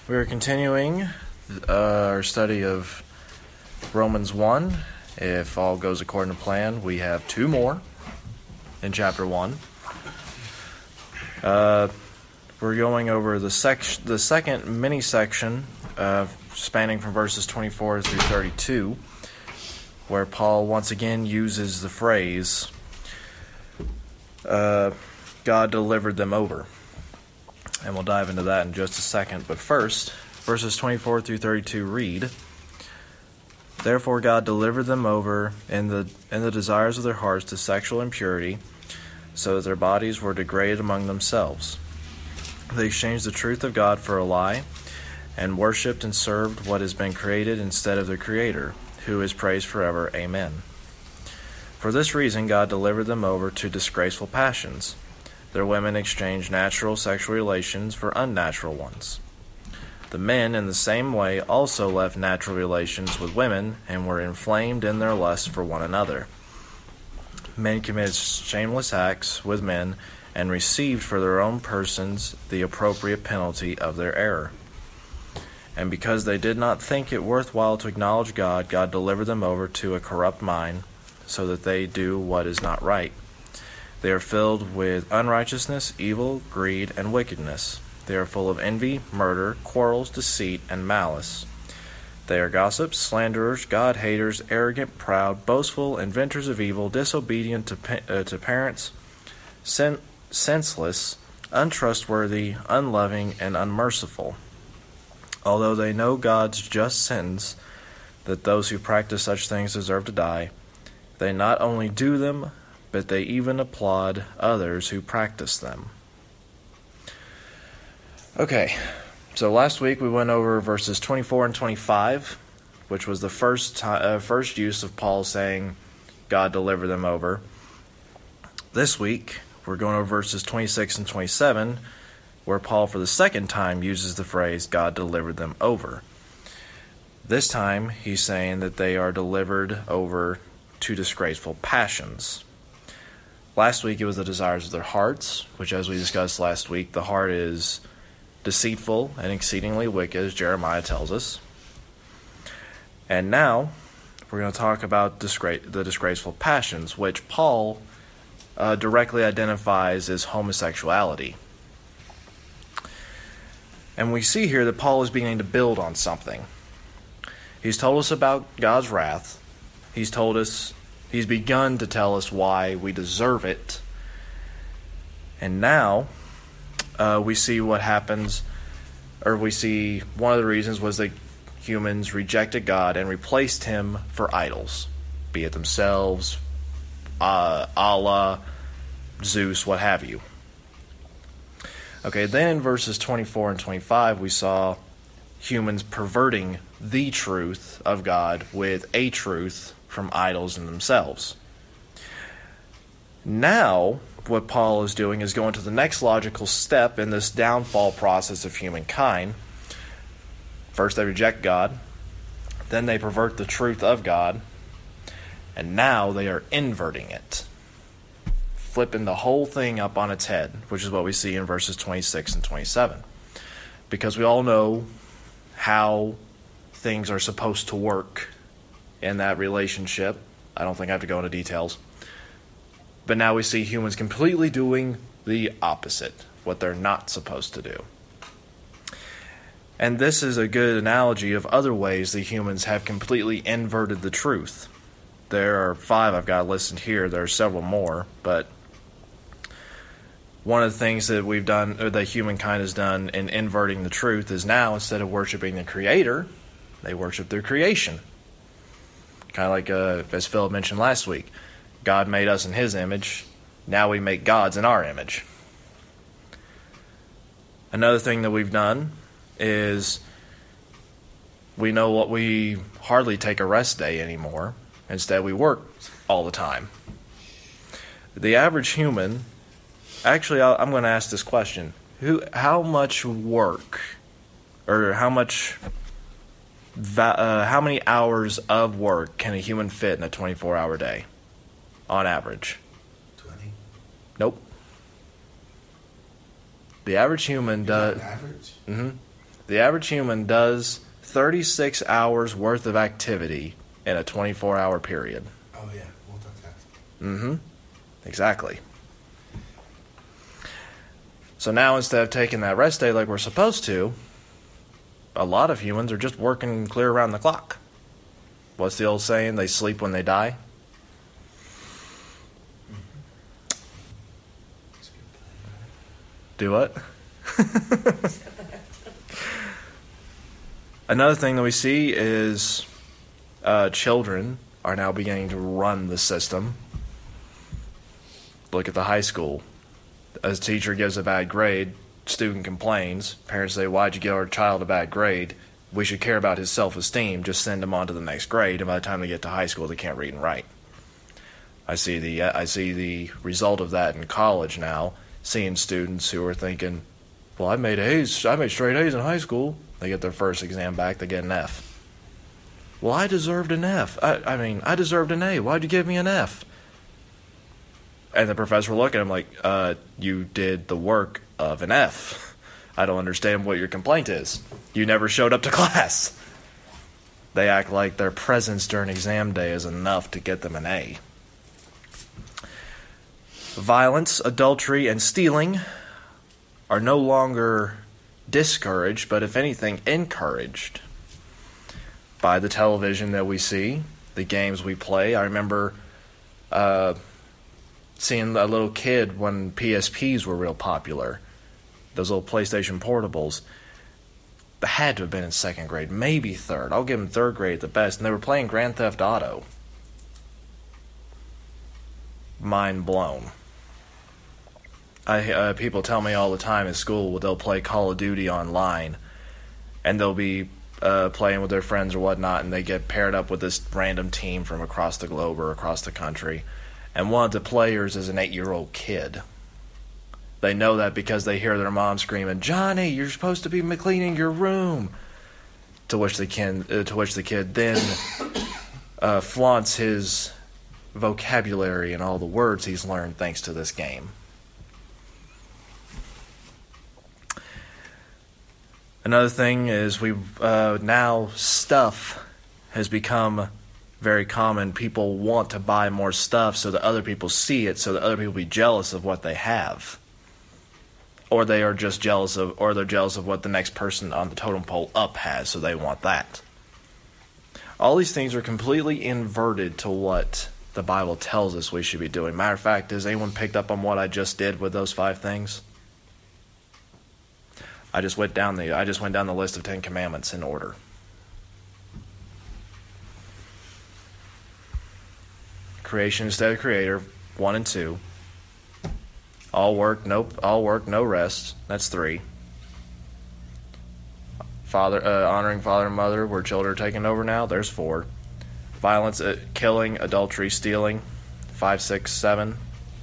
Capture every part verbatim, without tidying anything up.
We are continuing uh, our study of Romans one. If all goes according to plan, we have two more in chapter one. Uh, we're going over the sec- the second mini-section uh, spanning from verses twenty-four through thirty-two, where Paul once again uses the phrase, uh, God delivered them over. And we'll dive into that in just a second. But first, verses twenty-four through thirty-two read, Therefore God delivered them over in the in the desires of their hearts to sexual impurity, so that their bodies were degraded among themselves. They exchanged the truth of God for a lie, and worshipped and served what has been created instead of the Creator, who is praised forever. Amen. For this reason God delivered them over to disgraceful passions. Their women exchanged natural sexual relations for unnatural ones. The men, in the same way, also left natural relations with women and were inflamed in their lust for one another. Men committed shameless acts with men and received for their own persons the appropriate penalty of their error. And because they did not think it worthwhile to acknowledge God, God delivered them over to a corrupt mind, so that they do what is not right. They are filled with unrighteousness, evil, greed, and wickedness. They are full of envy, murder, quarrels, deceit, and malice. They are gossips, slanderers, God-haters, arrogant, proud, boastful, inventors of evil, disobedient to, uh, to parents, sen- senseless, untrustworthy, unloving, and unmerciful. Although they know God's just sentence, that those who practice such things deserve to die, they not only do them, but they even applaud others who practice them. Okay, so last week we went over verses twenty-four and twenty-five, which was the first ti- uh, first use of Paul saying, God delivered them over. This week, we're going over verses twenty-six and twenty-seven, where Paul for the second time uses the phrase, God delivered them over. This time, he's saying that they are delivered over to disgraceful passions. Last week it was the desires of their hearts, which, as we discussed last week, the heart is deceitful and exceedingly wicked, as Jeremiah tells us. And now we're going to talk about disgra- the disgraceful passions, which Paul uh, directly identifies as homosexuality. And we see here that Paul is beginning to build on something. He's told us about God's wrath. He's told us He's begun to tell us why we deserve it. And now uh, we see what happens, or we see one of the reasons was that humans rejected God and replaced Him for idols, be it themselves, uh, Allah, Zeus, what have you. Okay, then in verses twenty-four and twenty-five, we saw humans perverting the truth of God with a truth from idols in themselves. Now, what Paul is doing is going to the next logical step in this downfall process of humankind. First, they reject God. Then they pervert the truth of God. And now they are inverting it, flipping the whole thing up on its head, which is what we see in verses twenty-six and twenty-seven. Because we all know how things are supposed to work in that relationship. I don't think I have to go into details. But now we see humans completely doing the opposite, what they're not supposed to do. And this is a good analogy of other ways that humans have completely inverted the truth. There are five I've got listed here. There are several more, but one of the things that we've done, or that humankind has done in inverting the truth, is now, instead of worshiping the Creator, they worship their creation. Kind of like, uh, as Phil mentioned last week, God made us in His image. Now we make gods in our image. Another thing that we've done is we know what we hardly take a rest day anymore. Instead, we work all the time. The average human, actually, I'll, I'm going to ask this question: Who, how much work, or how much? Uh, how many hours of work can a human fit in a twenty-four hour day, on average? twenty? Nope. The average human does. Average? Mm-hmm. The average human does thirty-six hours worth of activity in a twenty-four hour period. Oh, yeah. Multitasking. Mm-hmm. Exactly. So now instead of taking that rest day like we're supposed to, a lot of humans are just working clear around the clock. What's the old saying? They sleep when they die? Do what? Another thing that we see is uh, children are now beginning to run the system. Look at the high school. A teacher gives a bad grade, student complains. Parents say, why'd you give our child a bad grade? We should care about his self-esteem. Just send him on to the next grade, and by the time they get to high school, they can't read and write. I see the I see the result of that in college now, seeing students who are thinking, well, I made A's, I made straight A's in high school. They get their first exam back, they get an F. Well, I deserved an F. I, I mean, I deserved an A. Why'd you give me an F? And the professor will look at him like, uh, you did the work of an F. I don't understand what your complaint is. You never showed up to class. They act like their presence during exam day is enough to get them an A. Violence, adultery, and stealing are no longer discouraged, but if anything, encouraged by the television that we see, the games we play. I remember uh, seeing a little kid when P S Ps were real popular, those little PlayStation Portables. They had to have been in second grade, maybe third. I'll give them third grade at the best, and they were playing Grand Theft Auto. Mind blown. I uh, people tell me all the time in school they'll play Call of Duty online, and they'll be uh, playing with their friends or whatnot, and they get paired up with this random team from across the globe or across the country, and one of the players is an eight-year-old kid. They know that because they hear their mom screaming, "Johnny, you're supposed to be cleaning your room." To which the kid, uh, to which the kid then uh, flaunts his vocabulary and all the words he's learned thanks to this game. Another thing is we uh, now stuff has become very common. People want to buy more stuff so that other people see it, so that other people be jealous of what they have, or they are just jealous of, or they're jealous of what the next person on the totem pole up has, so they want that. All these things are completely inverted to what the Bible tells us we should be doing. Matter of fact, has anyone picked up on what I just did with those five things? I just went down the I just went down the list of Ten Commandments in order. Creation instead of creator, one and two. All work, no all work, no rest. That's three. Father uh, honoring father and mother, where children are taking over now. There's four. Violence, uh, killing, adultery, stealing. Five, six, seven.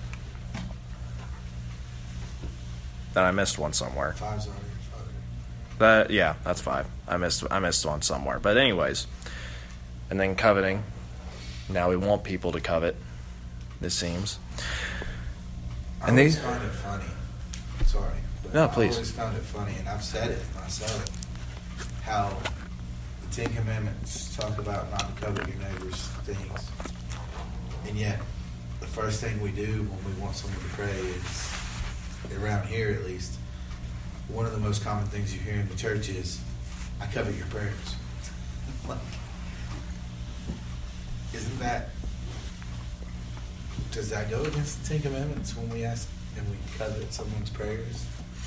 Then I missed one somewhere. Five's already. That yeah, that's five. I missed I missed one somewhere. But anyways, and then coveting. Now we want people to covet. This seems. I And always these find it funny. Sorry. but No, please. I always found it funny, and I've said it myself, how the Ten Commandments talk about not to covet your neighbor's things. And yet, the first thing we do when we want someone to pray is, around here at least, one of the most common things you hear in the church is, I covet your prayers. Like, isn't that, does that go against the Ten Commandments when we ask and we covet someone's prayers?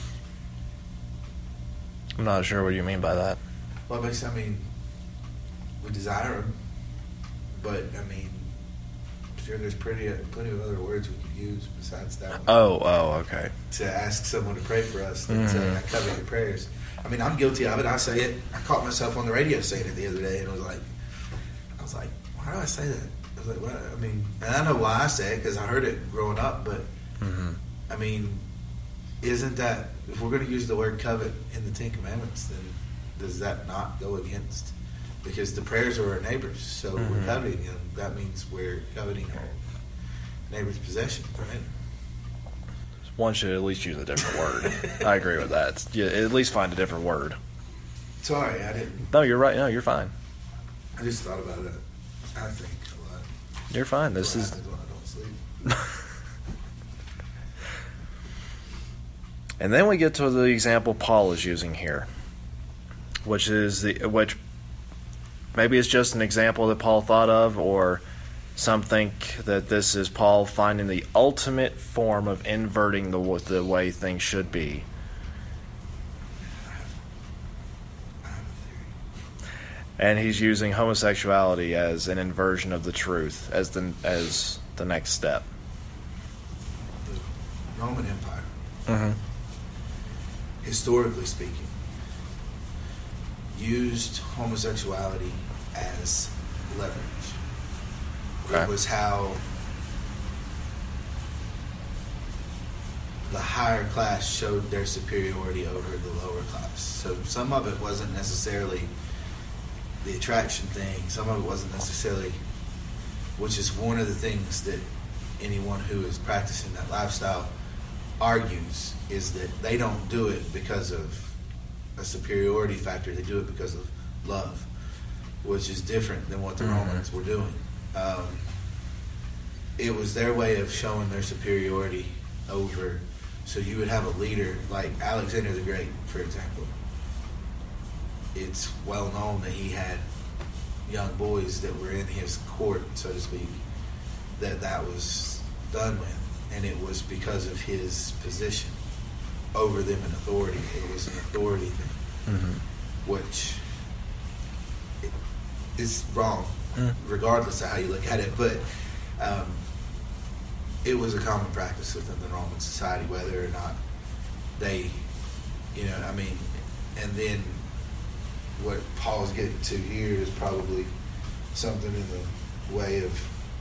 I'm not sure what you mean by that. Well, it makes, I mean, we desire them, but, I mean, I'm sure there's pretty, uh, plenty of other words we could use besides that one. Oh, oh, okay. To ask someone to pray for us and Mm-hmm. say, I covet your prayers. I mean, I'm guilty of it. I say it. I caught myself on the radio saying it the other day, and I was like, I was like, why do I say that? I was like, what? I mean, and I know why I say it because I heard it growing up, but Mm-hmm. I mean, isn't that, if we're going to use the word covet in the Ten Commandments, then does that not go against? Because the prayers are our neighbors, so Mm-hmm. we're coveting them. That means we're coveting our neighbor's possession, right? One should at least use a different word. I agree with that. Yeah, at least find a different word. Sorry, I didn't. No, you're right. No, you're fine. I just thought about it. I think a lot. You're fine. This What is. happens when I don't sleep. And then we get to the example Paul is using here, which is the which maybe it's just an example that Paul thought of, or some think that this is Paul finding the ultimate form of inverting the the way things should be. I have a theory. And he's using homosexuality as an inversion of the truth as the as the next step. The Roman Empire, Mm-hmm. historically speaking, used homosexuality as leverage. Okay. It was how the higher class showed their superiority over the lower class. So some of it wasn't necessarily the attraction thing. Some of it wasn't necessarily, which is one of the things that anyone who is practicing that lifestyle argues, is that they don't do it because of a superiority factor. They do it because of love, which is different than what the Mhm. Romans were doing. Um, it was their way of showing their superiority over. So you would have a leader like Alexander the Great, for example. It's well known that he had young boys that were in his court, so to speak, that that was done with. And it was because of his position over them in authority. It was an authority thing, Mm-hmm. which is wrong, Mm. regardless of how you look at it. But um, it was a common practice within the Roman society, whether or not they, you know, I mean, and then what Paul's getting to here is probably something in the way of,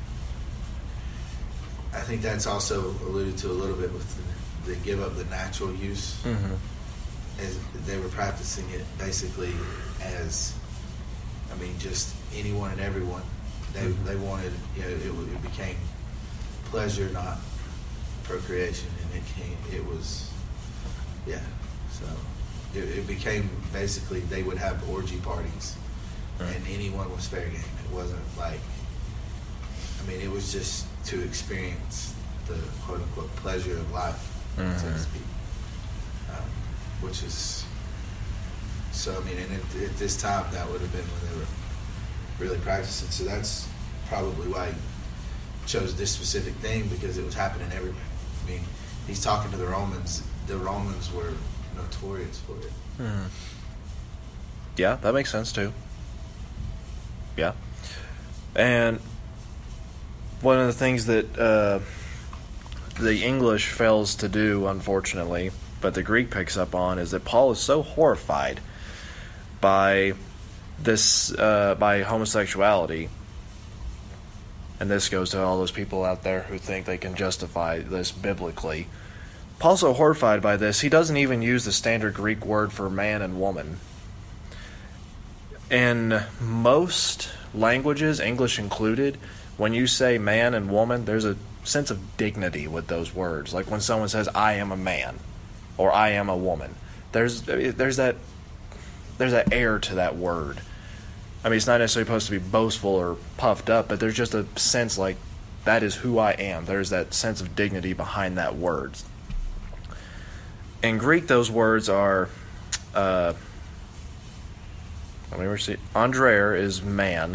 I think that's also alluded to a little bit with the, the give up the natural use, Mm-hmm. as they were practicing it basically as, I mean, just anyone and everyone. They Mhm. they wanted, you know, it, it became pleasure, not procreation, and it came, it was, yeah. So it, it became basically they would have orgy parties, Right. and anyone was fair game. It wasn't like, I mean, it was just to experience the quote unquote pleasure of life, so Mhm. to speak, um, which is. So I mean, and at, at this time, that would have been when they were really practicing. So that's probably why he chose this specific thing, because it was happening everywhere. I mean, he's talking to the Romans. The Romans were notorious for it. Mm-hmm. Yeah, that makes sense too. Yeah. And one of the things that uh, the English fails to do, unfortunately, but the Greek picks up on, is that Paul is so horrified by this, uh, by homosexuality, and this goes to all those people out there who think they can justify this biblically. Paul's so horrified by this, he doesn't even use the standard Greek word for man and woman. In most languages, English included, when you say man and woman, there's a sense of dignity with those words. Like when someone says, I am a man, or I am a woman. There's there's that there's that air to that word. I mean, it's not necessarily supposed to be boastful or puffed up, but there's just a sense like, that is who I am. There's that sense of dignity behind that word. In Greek, those words are, uh, let me see, andreir is man,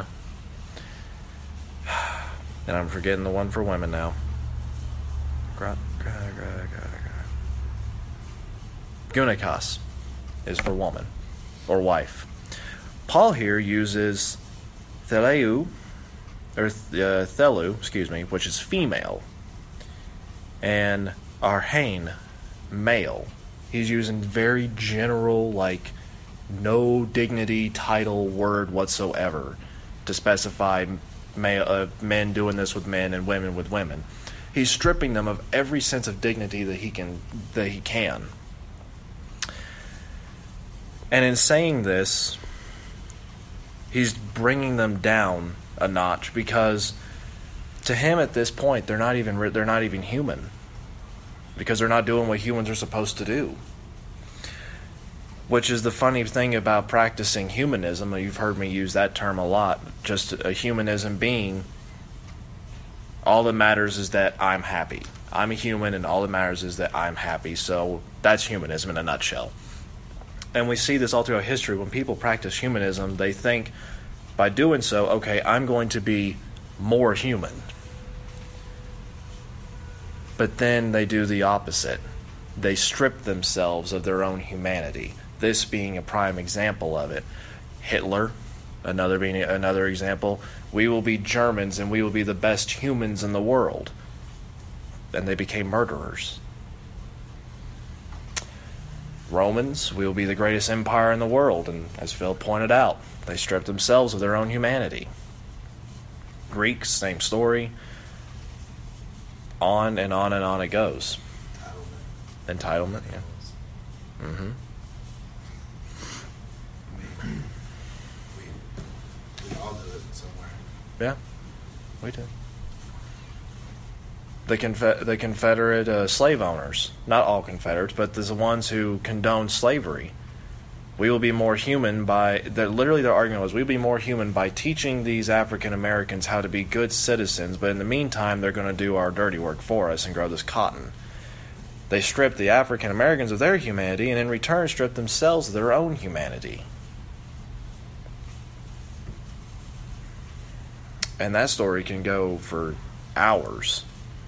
and I'm forgetting the one for women now. Gra- gra- gra- gra- gra- Gunikos is for woman, or wife. Paul here uses theleu, or uh, thelu, excuse me, which is female, and arhain, male. He's using very general, like, no dignity title word whatsoever to specify male, uh, men doing this with men and women with women. He's stripping them of every sense of dignity that he can that he can. And in saying this, he's bringing them down a notch, because to him at this point they're not even they're not even human, because they're not doing what humans are supposed to do. Which is the funny thing about practicing humanism. You've heard me use that term a lot. Just a humanism being, all that matters is that I'm happy. I'm a human, and all that matters is that I'm happy. So that's humanism in a nutshell. And we see this all throughout history. When people practice humanism, they think by doing so, okay, I'm going to be more human. But then they do the opposite. They strip themselves of their own humanity. This being a prime example of it. Hitler, another being another example. We will be Germans and we will be the best humans in the world. And they became murderers. Romans, we will be the greatest empire in the world. And as Phil pointed out, they stripped themselves of their own humanity. Greeks, same story. On and on and on it goes. Entitlement. Entitlement, yeah. Mm-hmm. I mean, we, we all do it somewhere. Yeah, we do. The, Confe- the Confederate uh, slave owners, not all Confederates, but the ones who condoned slavery. We will be more human by, literally their argument was, we will be more human by teaching these African Americans how to be good citizens, but in the meantime, they're going to do our dirty work for us and grow this cotton. They stripped the African Americans of their humanity, and in return stripped themselves of their own humanity. And that story can go for hours.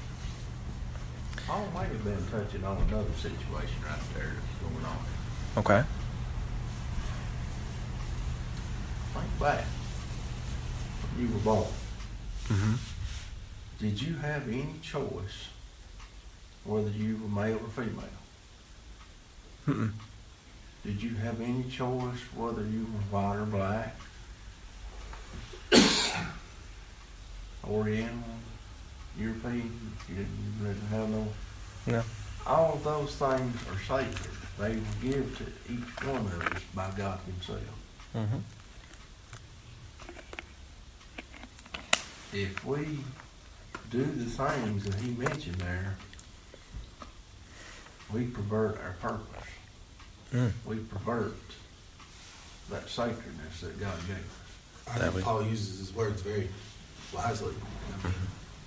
Paul might have been touching on another situation right there that's going on. Okay. Think back when you were born. Mm-hmm. Did you have any choice whether you were male or female? Mm-mm. Did you have any choice whether you were white or black? Oriental, European? You didn't, you didn't have no... No. All of those things are sacred. They were given to each one of us by God Himself. Mm-hmm. If we do the things that He mentioned there, we pervert our purpose. Mm. We pervert that sacredness that God gave us. I think Paul uses his words very wisely. I mean,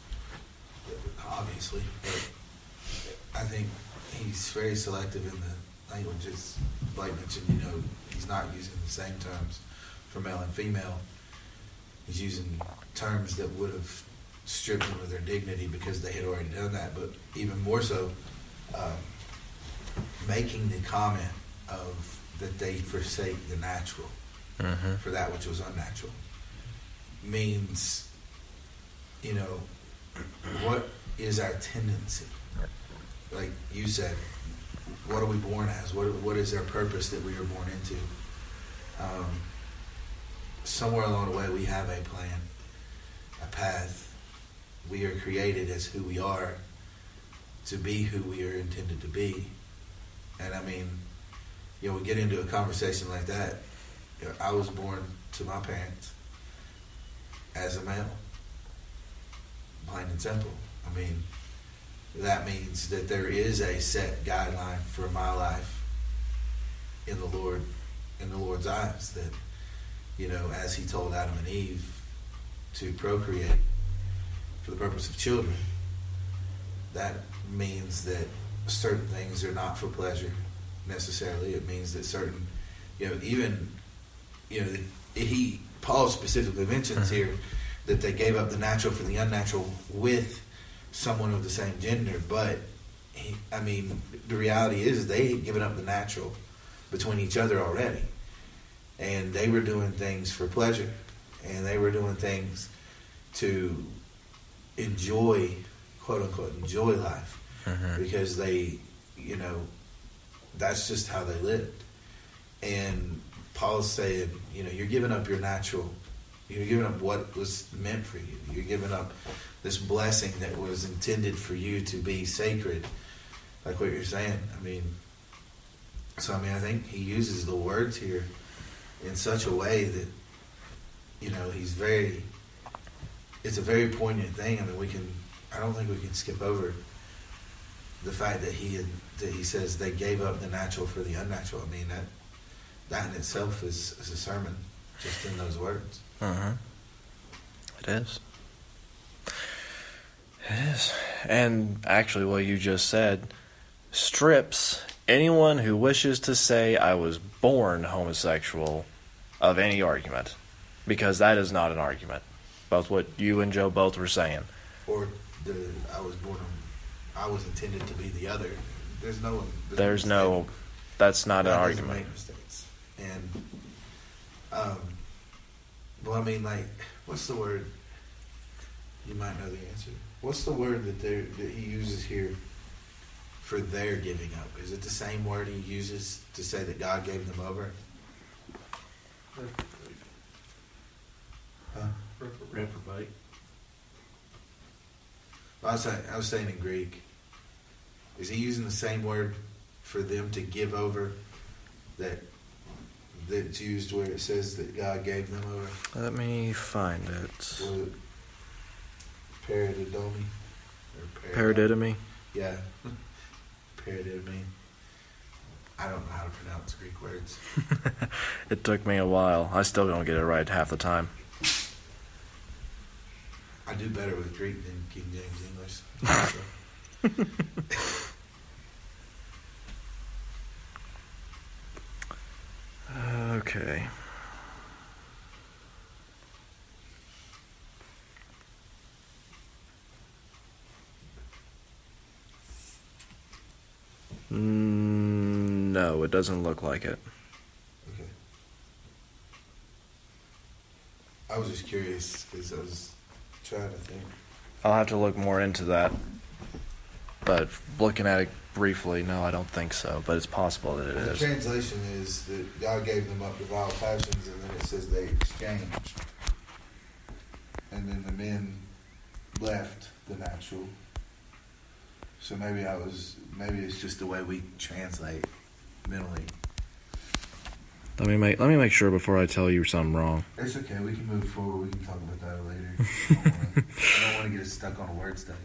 obviously, but I think he's very selective in the language. As Blake mentioned, you know, he's not using the same terms for male and female. He's using terms that would have stripped them of their dignity because they had already done that. But even more so, um, making the comment of that they forsake the natural Mm-hmm. for that which was unnatural means, you know, what is our tendency? Like you said, what are we born as? What what is our purpose that we are born into? Um, somewhere along the way, we have a plan, a path. We are created as who we are to be who we are intended to be. And I mean, you know, we get into a conversation like that. You know, I was born to my parents as a male, plain and simple. I mean, that means that there is a set guideline for my life in the Lord, in the Lord's eyes. That, you know, as He told Adam and Eve to procreate for the purpose of children, that means that certain things are not for pleasure necessarily. It means that certain, you know, even, you know, he Paul specifically mentions Mm-hmm. here that they gave up the natural for the unnatural with someone of the same gender. But he, I mean, the reality is they had given up the natural between each other already, and they were doing things for pleasure, and they were doing things to enjoy, quote unquote, enjoy life. Mm-hmm. Because they, you know, that's just how they lived. And Paul's saying, you know, you're giving up your natural, you're giving up what was meant for you. You're giving up this blessing that was intended for you to be sacred, like what you're saying. I mean, so I mean, I think he uses the words here in such a way that, you know, he's very, it's a very poignant thing. I mean, we can, I don't think we can skip over the fact that he had, that he says they gave up the natural for the unnatural. I mean, that that in itself is, is a sermon, just in those words. Mm-hmm. It is. It is. And actually what you just said strips anyone who wishes to say I was born homosexual of any argument. Because that is not an argument. Both what you and Joe both were saying. Or the I was born, I was intended to be the other. There's no... There's, There's no... no... That's not an God argument. doesn't make mistakes. And... Um... Well, I mean, like... What's the word? You might know the answer. What's the word that they that he uses here for their giving up? Is it the same word he uses to say that God gave them over? Huh? Reprobate. I was saying, I was saying in Greek. Is he using the same word for them to give over that that's used where it says that God gave them over? Let me find it. Was it paradidomi? Or Paradidomi? Yeah. Paradidomi. I don't know how to pronounce Greek words. It took me a while. I still don't get it right half the time. I do better with Greek than King James English. Okay. Mm, no, it doesn't look like it. Okay. I was just curious because I was trying to think. I'll have to look more into that. But looking at it briefly, no, I don't think so. But it's possible that it The is. translation is that God gave them up to vile passions, and then it says they exchanged. And then the men left the natural. So maybe I was, maybe it's just the way we translate mentally. Let me make let me make sure before I tell you something wrong. It's okay, we can move forward, we can talk about that later. I don't wanna- I don't want to get us stuck on a word study.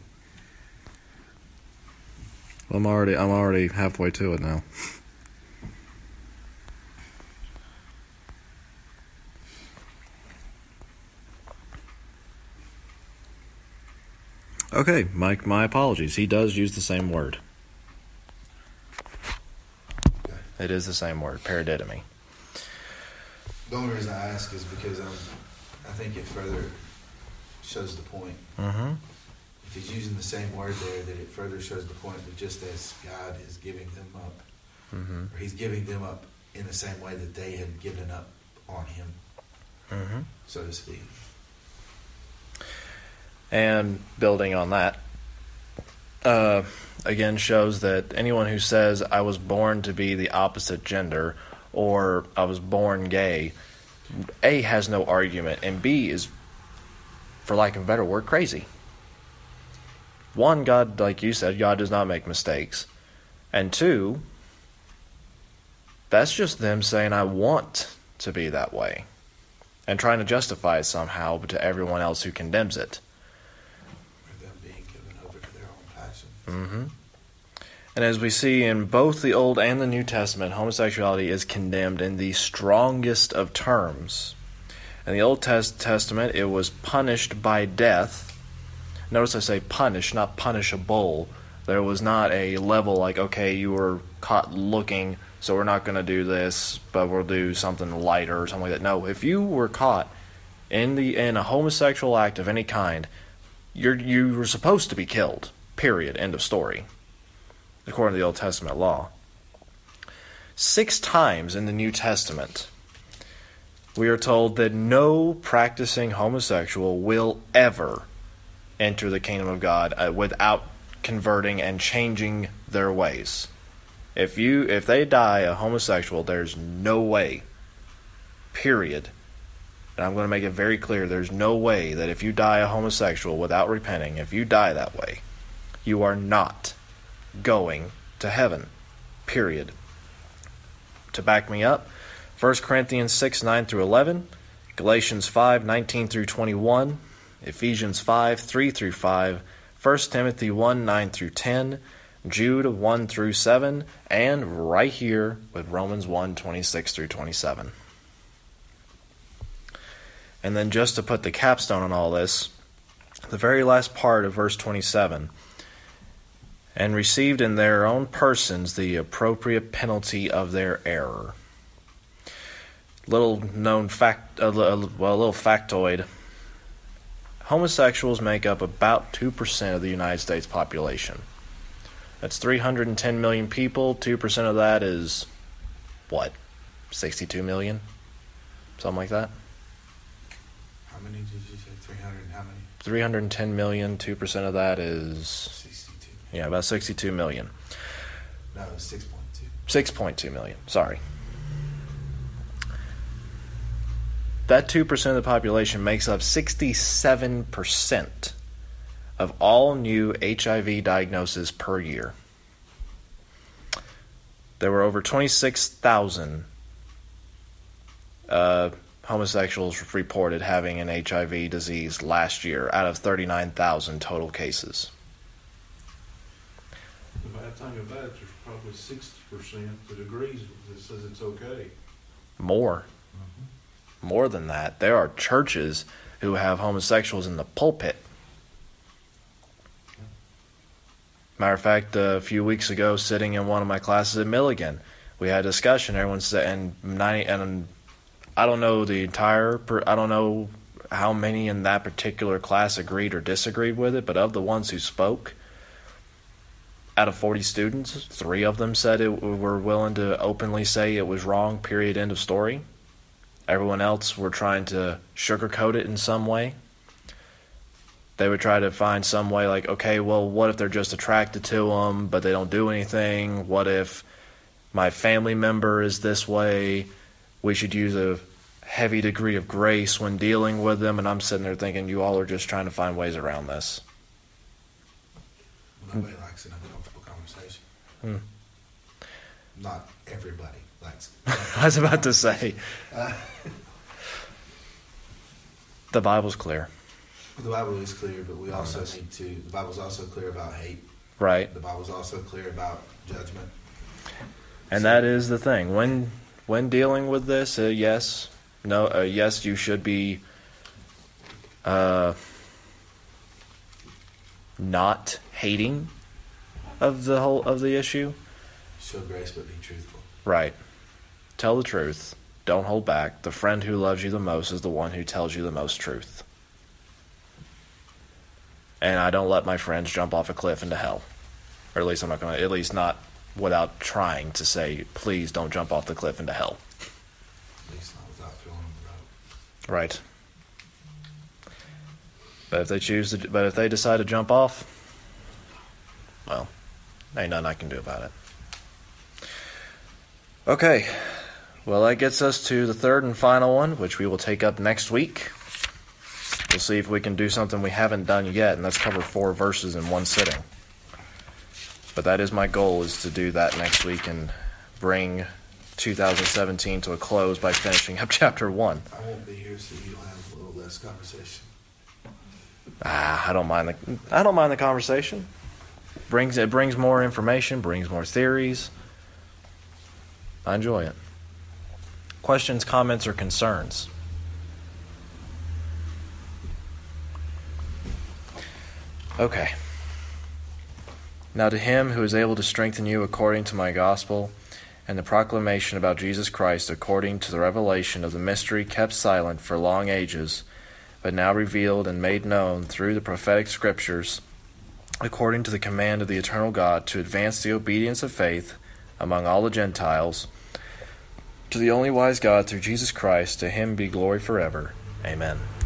Well, I'm already I'm already halfway to it now. Okay, Mike, my apologies. He does use the same word. Okay. It is the same word, paradidomi. The only reason I ask is because um, I think it further shows the point. Mm-hmm. If he's using the same word there, that it further shows the point that just as God is giving them up, Mm-hmm. or he's giving them up in the same way that they had given up on him, Mm-hmm. so to speak. And building on that, uh, again shows that anyone who says I was born to be the opposite gender or I was born gay, A, has no argument, and B, is, for lack of a better word, crazy. One, God, like you said, God does not make mistakes. And two, that's just them saying I want to be that way and trying to justify it somehow to everyone else who condemns it. Or them being given over to their own passion. Mm-hmm. And as we see in both the Old and the New Testament, homosexuality is condemned in the strongest of terms. In the Old Test- Testament, it was punished by death. Notice I say punish, not punishable. There was not a level like, okay, you were caught looking, so we're not going to do this, but we'll do something lighter or something like that. No, if you were caught in the in a homosexual act of any kind, you're you were supposed to be killed. Period. End of story. According to the Old Testament law. Six times in the New Testament, we are told that no practicing homosexual will ever enter the kingdom of God uh, without converting and changing their ways. If you if they die a homosexual, there's no way, period. And I'm going to make it very clear, there's no way that if you die a homosexual without repenting, if you die that way, you are not going to heaven, period. To back me up, First Corinthians six, nine through eleven, Galatians five, nineteen through twenty-one, Ephesians five, three through five, First Timothy one, nine through ten, Jude one through seven, and right here with Romans one, twenty-six through twenty-seven. And then just to put the capstone on all this, the very last part of verse twenty-seven, and received in their own persons the appropriate penalty of their error. Little known fact, uh, well, a little factoid. Homosexuals make up about two percent of the United States population. That's three hundred ten million people. two percent of that is, what, sixty-two million? Something like that? How many did you say? three hundred and how many? three hundred ten million. two percent of that is, sixty-two. yeah, about sixty-two million. No, it was six point two. six point two million, sorry. That two percent of the population makes up sixty-seven percent of all new H I V diagnoses per year. There were over twenty-six thousand uh, homosexuals reported having an H I V disease last year out of thirty-nine thousand total cases. The bad thing about it, there's probably sixty percent that agrees with it, says it's okay. More. More than that. There are churches who have homosexuals in the pulpit. Matter of fact, a few weeks ago, sitting in one of my classes at Milligan, we had a discussion. Everyone said, and ninety, and I don't know the entire, I don't know how many in that particular class agreed or disagreed with it, but of the ones who spoke, out of forty students, three of them said it were willing to openly say it was wrong, period, end of story. Everyone else were trying to sugarcoat it in some way. They would try to find some way like, okay, well, what if they're just attracted to them, but they don't do anything? What if my family member is this way? We should use a heavy degree of grace when dealing with them. And I'm sitting there thinking, you all are just trying to find ways around this. Nobody likes an uncomfortable conversation. Hmm. Not everybody likes it. I was about to say, Uh, the Bible's clear, the Bible is clear, but we also Honest. need to, the Bible's also clear about hate. right? The Bible's also clear about judgment. And that is the thing. When when dealing with this, uh, yes, no, uh, yes, you should be uh, not hating of the whole of the issue. Show grace, but be truthful. Right. Tell the truth. Don't hold back. The friend who loves you the most is the one who tells you the most truth. And I don't let my friends jump off a cliff into hell. Or at least I'm not going to, at least not without trying to say, please don't jump off the cliff into hell. At least not without throwing them the rope. Right. But if they choose to, but if they decide to jump off, well, ain't nothing I can do about it. Okay. Well, that gets us to the third and final one, which we will take up next week. We'll see if we can do something we haven't done yet, and that's cover four verses in one sitting. But that is my goal, is to do that next week and bring two thousand seventeen to a close by finishing up chapter one. I won't be here, so you'll have a little less conversation. Ah, I don't mind the I don't mind the conversation. Brings it brings more information, brings more theories. I enjoy it. Questions, comments, or concerns? Okay. Now to him who is able to strengthen you according to my gospel and the proclamation about Jesus Christ according to the revelation of the mystery kept silent for long ages, but now revealed and made known through the prophetic scriptures, according to the command of the eternal God, to advance the obedience of faith among all the Gentiles, to the only wise God through Jesus Christ, to him be glory forever. Amen.